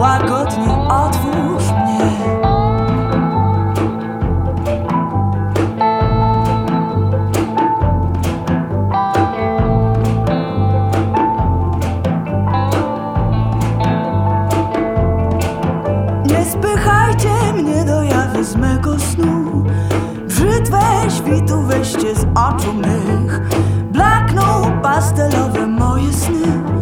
łagodnie otwórz mnie. Nie spychajcie mnie do jawy z mego snu. Brzytwe świtu weźcie z oczu mych. Blakną pastelowe moje sny.